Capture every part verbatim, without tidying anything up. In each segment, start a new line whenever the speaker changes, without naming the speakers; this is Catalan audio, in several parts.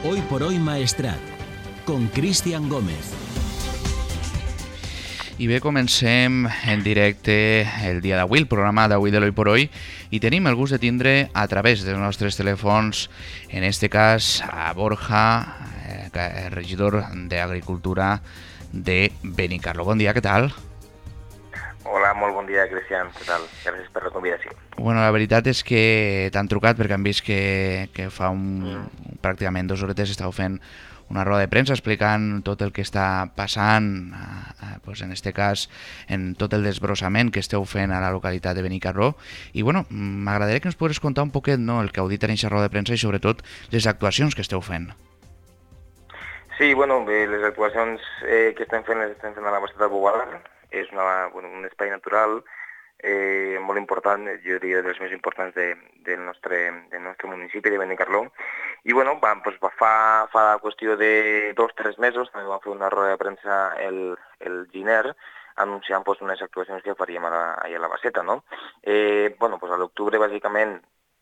Hoy por hoy Maestrat, con Cristian Gómez.
I bé, comencem en directe el dia d'avui, el programa d'avui de l'Hoy por Hoy, i tenim el gust de tindre a través dels nostres telèfons, en este cas, a Borja, eh, regidor d'Agricultura de Benicarló. Bon dia, què tal?
Hola, molt bon dia, Cristian. Què tal? Gràcies per la convidació.
Bueno, la veritat és que t'han trucat perquè han vist que, que fa un, mm. pràcticament dues horetes estàu fent una roda de premsa explicant tot el que està passant, eh, pues en este cas, en tot el desbrossament que esteu fent a la localitat de Benicarló. I bueno, m'agradaria que ens pogués contar un poquet, no?, el que heu dit en aquesta roda de premsa i sobretot les actuacions que esteu fent.
Sí, bueno, bé, les actuacions eh, que estem fent les estem fent a la Baseta del Bogalar. És una, bueno, un espai natural eh, molt important, jo diria dels més importants de, del, nostre, del nostre municipi de Benicarló. I bueno, va, pues, va, fa, fa qüestió de dos o tres mesos també vam fer una roda de premsa el, el Giner anunciant pues, unes actuacions que faríem a la, a la Baseta, no? Eh, bueno, pues, a l'octubre, bàsicament,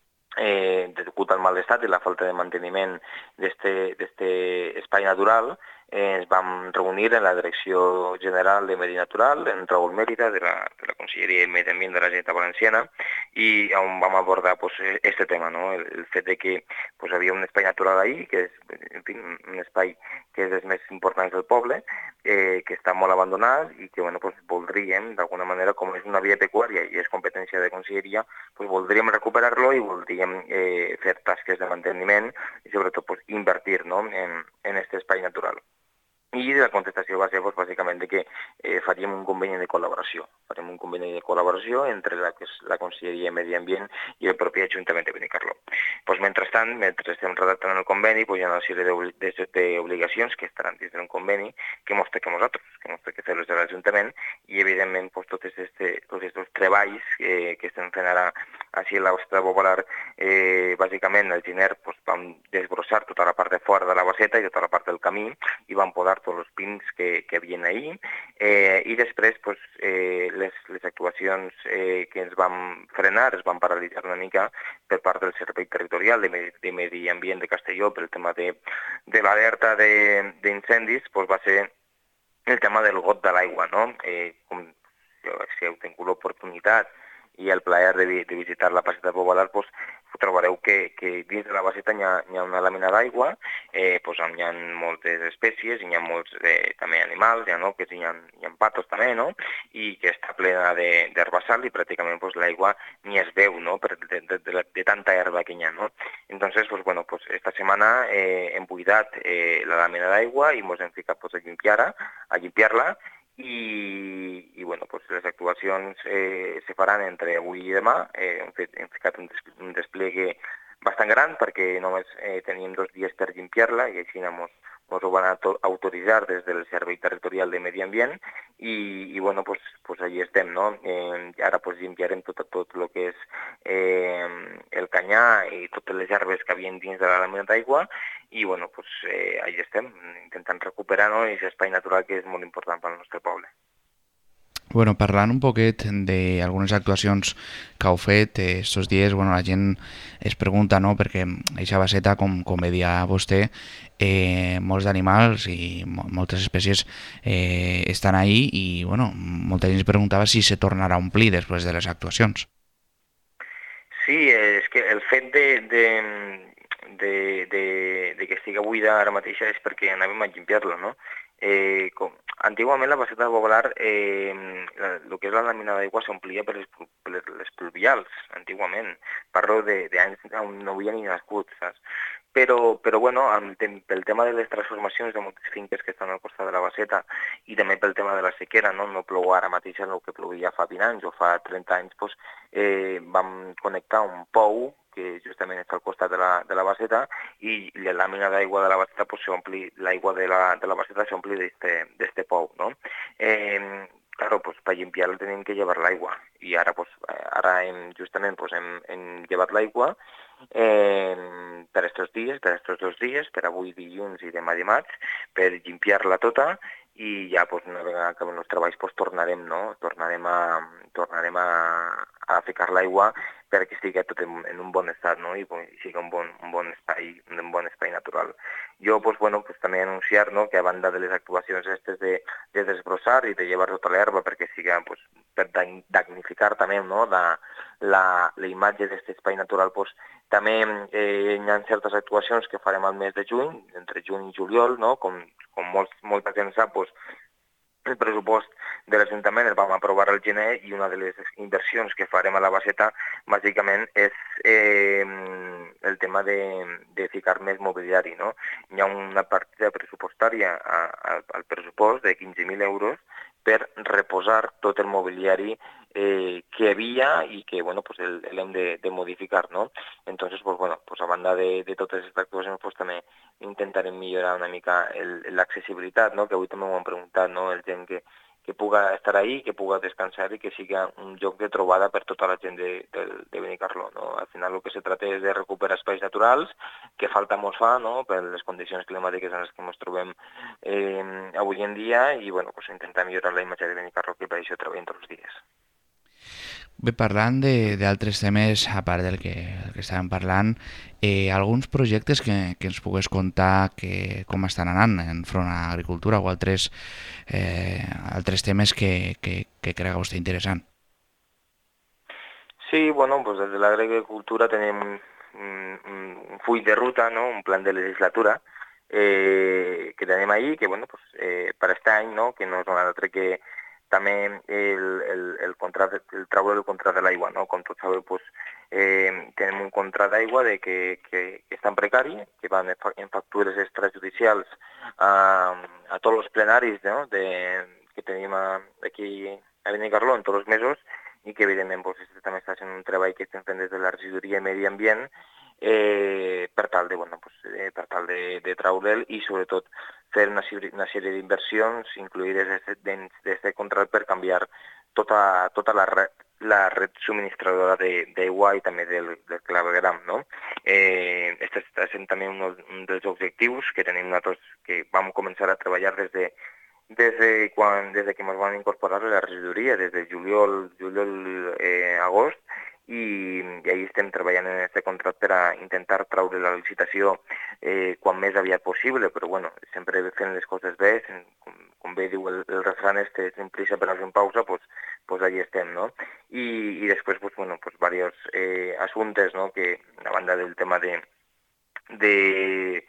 eh, degut al mal estat i la falta de manteniment d'este espai natural, Eh, ens vam reunir en la Direcció General de Medi Natural, en Raúl Mérida, de la, de la Conselleria de Medi Ambient de la Generalitat Valenciana, i on vam abordar pues, este tema, ¿no? el, el fet de que pues, havia un espai natural ahí, que és en fi, un espai que és dels més importants del poble, eh, que està molt abandonat i que bueno, pues, voldríem, d'alguna manera, com és una via pecuària i és competència de Conselleria, pues, voldríem recuperar-lo i voldríem eh, fer tasques de manteniment i sobretot pues, invertir, ¿no? en, en este espai natural. I la contestació va ser pues, bàsicament de que eh, faríem un conveni de col·laboració. Farem un conveni de col·laboració entre la, la Conselleria de Medi Ambient i el propi Ajuntament de Benicarló. Pues, mentrestant, mentre estem redactant el conveni, pues, hi ha una sèrie d'obligacions que estaran dins del conveni que mos toca a nosaltres, que mos toca fer-los de l'Ajuntament i, evidentment, pues, tots aquests treballs eh, que estem fent ara així a la Baseta Bogalar, eh, bàsicament el Giner pues, vam desbrossar tota la part de fora de la baseta i tota la part del camí i vam podar tots els pins que, que havien ahir, eh, i després pues, eh, les, les actuacions eh, que ens vam frenar, es van paralitzar una mica per part del Servei Territorial de Medi, de Medi Ambient de Castelló pel tema de, de l'alerta d'incendis, pues, va ser el tema del got de l'aigua, no? Eh, com, si heu tingut l'oportunitat i el plaer de, de visitar la Baseta del Bogalar, pues, trobareu que, que dins de la baseta hi ha, hi ha una làmina d'aigua, eh, pues, hi ha moltes espècies, hi ha molts eh, també animals, ja, no? que hi ha, hi ha patos també, no? I que està plena d'herbassal i pràcticament pues, l'aigua ni es veu, no? per, de, de, de, de tanta herba que hi ha. No? Entonces, pues, bueno, pues, esta setmana eh, hem buidat eh, la làmina d'aigua i ens hem ficat pues, a limpiar-la, a limpiar-la, i, i bueno, pues les actuacions eh, se faran entre avui i demà. Eh, hem, fet, hem ficat un, des, un despliegue bastant gran perquè només eh, teníem dos dies per limpiar-la i així mos, mos ho van autoritzar des del Servei Territorial de Medi Ambient i, i bueno, pues, pues allí estem, no? Eh, ara pues limpiarem tot, tot el que és eh, el canyar i totes les herbes que havien dins de la làmina d'aigua i bueno, pues eh, allí estem, intentant recuperar, no?, aquest espai natural que és molt important pel nostre poble.
Bueno, parlant un poquet d'algunes actuacions que heu fet estos dies, bueno, la gent es pregunta, no?, perquè aquesta baseta, com, com bé dia vostè, eh, molts animals i moltes espècies eh, estan ahí i, bueno, molta gent es preguntava si se tornarà a omplir després de les actuacions.
Sí, és que el fet de, de, de, de, de que estigui buida ara mateixa és perquè anàvem a limpiar-la, no? Eh, com, antigament la Baseta del Bogalar, eh, el que és la làmina d'aigua s'omplia per, per les pluvials, antigament. Parlo d'anys on no havia ni nascut, saps? Però, però bueno, pel tema de les transformacions de moltes finques que estan al costat de la baseta i també pel tema de la sequera, no, no plou ara mateix el que plovia fa vint anys o fa trenta anys, doncs, eh, vam connectar un pou que justament està al costat de la, de la baseta i la làmina d'aigua de la baseta, pues, l'aigua de la, de la baseta s'ompli d'este pou, no? Eh, claro, pues, per limpiar-la tenim que llevar l'aigua i ara, pues, ara hem, justament pues, hem, hem llevat l'aigua eh, per estos dies, per estos dos dies, per avui dilluns i demà dimarts, per limpiar-la tota i ja pues, una vegada acabem els treballs pues, tornarem, no? tornarem, a, tornarem a, a ficar l'aigua perquè estigui tot en, en un bon estat, no? I, i sigui un bon, un bon espai, un bon espai natural. Jo pues, bueno, pues, també anunciar, no, que a banda de les actuacions aquestes de, de desbrossar i de llevar tota l'herba perquè siga pues, per damnificar també, no, la, la, la imatge d'aquest espai natural, pues, també eh, hi ha certes actuacions que farem al mes de juny, entre juny i juliol, no? com, com molts, molta gent sap, pues, el pressupost de l'Ajuntament el vam aprovar al gener i una de les inversions que farem a la Basseta bàsicament és eh, el tema de, de ficar més mobiliari. No? Hi ha una partida pressupostària a, a, al pressupost de quinze mil euros per reposar tot el mobiliari eh, que hi havia i que bueno, pues l'hem de, de modificar. No? Entonces, pues, bueno, pues a banda de, de totes aquestes actuacions, pues, també intentarem millorar una mica l'accessibilitat, no? Que avui també m'ho han preguntat, no? El gent que, que puga estar ahí, que puga descansar i que siga un lloc de trobada per tota la gent de, de, de Benicarló. No? Al final el que se trata és de recuperar espais naturals, que falta mos fa, no? Per les condicions climàtiques en les que ens trobem eh, avui en dia i bueno, pues, intentar millorar la imatge de Benicarló, que per això treballem tots els dies.
Bé, parlant d'altres temes, a part del que, del que estàvem parlant, eh, alguns projectes que, que ens pogués contar que, com estan anant en front a l'agricultura o altres, eh, altres temes que, que, que crega vostè interessant.
Sí, bueno, pues des de l'agricultura tenim un, un, un full de ruta, no? Un plan de legislatura eh, que tenim ahí, que bueno, pues, eh, per aquest any, no? Que no és un altre que també el, el, el, contracte, el traure el contracte de l'aigua, no? Com tots sabeu, pues, eh, tenim un contracte d'aigua de que, que, que és tan precari, que van en factures extrajudicials a, a tots els plenaris, no? De, que tenim aquí a Benicarló en tots els mesos i que evidentment pues, també està sent un treball que estem fent des de la regidoria de Medi Ambient eh, per tal de, bueno, pues, eh, per tal de, de traure'l i sobretot fer una, una sèrie d'inversions incluïdes dins d'aquest contracte per canviar tota, tota la, red, la red subministradora d'aigua i també del, del clavegram. No? Eh, este està sent també un, un dels objectius que tenim nosaltres, que vam començar a treballar des de des de, quan, des de que ens van incorporar a la regidoria, des de juliol, juliol eh, agost, i, i ahir estem treballant en aquest contracte per a intentar traure la licitació eh, quan més aviat possible, però bueno, sempre fent les coses bé, com, com bé diu el, el refrán este, sin prisa però sin pausa, pues, pues allí estem, no? I, i després, pues, bueno, pues varios eh, assumptes, no?, que a banda del tema de, de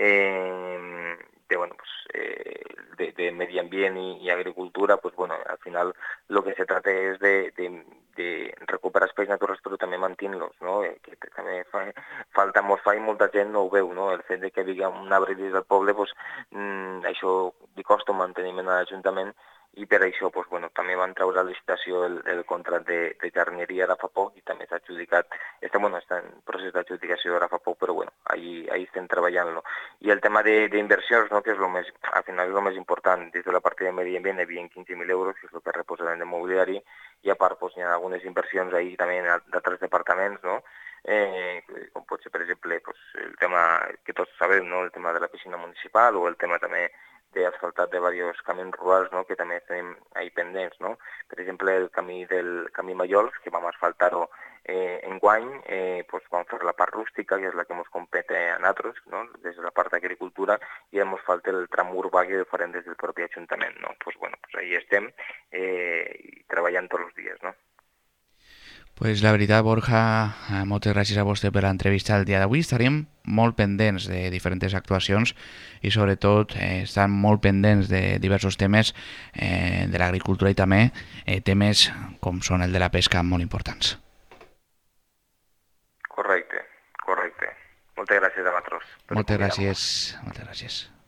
eh, de, bueno, pues, eh, de, de medio ambiente y, y agricultura, pues bueno, al final lo que se trata es de, de, de recuperar espais naturals però també mantenir-los, no? Eh, que també fa, falta molt fa i molta gent no ho veu, no? El fet de que hi un arbre dins del poble, pues, mm, això li costa un manteniment a l'Ajuntament i per això pues, bueno, també van treure a licitació el, el contracte de, de jardineria ara fa poc i també s'ha adjudicat, està, bueno, està en procés d'adjudicació ara fa poc, però bueno, ahí, ahí estem treballant-lo. I el tema d'inversions, no, que és lo més, al final és el més important, des de la part de medi ambient hi havia quinze mil euros, que és el que reposarem de mobiliari, i a part pues, hi ha algunes inversions ahí també d'altres departaments, no? Eh, com pot ser, per exemple, pues, el tema que tots sabem, no? El tema de la piscina municipal o el tema també d'asfaltat de diversos camins rurals, no? Que també tenim ahí pendents, no? Per exemple, el camí del camí Mallols, que vam asfaltar-ho eh, enguany, eh, pues, vam fer la part rústica, que és la que ens compete a nosaltres, no? Des de la part d'agricultura, i ens falta el tram urbà que el farem des del propi Ajuntament, no? Pues, bueno, pues ahí estem eh, treballant tots els dies, no?
Pues la veritat, Borja, moltes gràcies a vostè per l'entrevista del dia d'avui. Estaríem molt pendents de diferents actuacions i sobretot eh, estan molt pendents de diversos temes eh, de l'agricultura i també eh, temes com són el de la pesca molt importants.
Correcte, correcte. Moltes gràcies a vosaltres.
Moltes gràcies, moltes gràcies.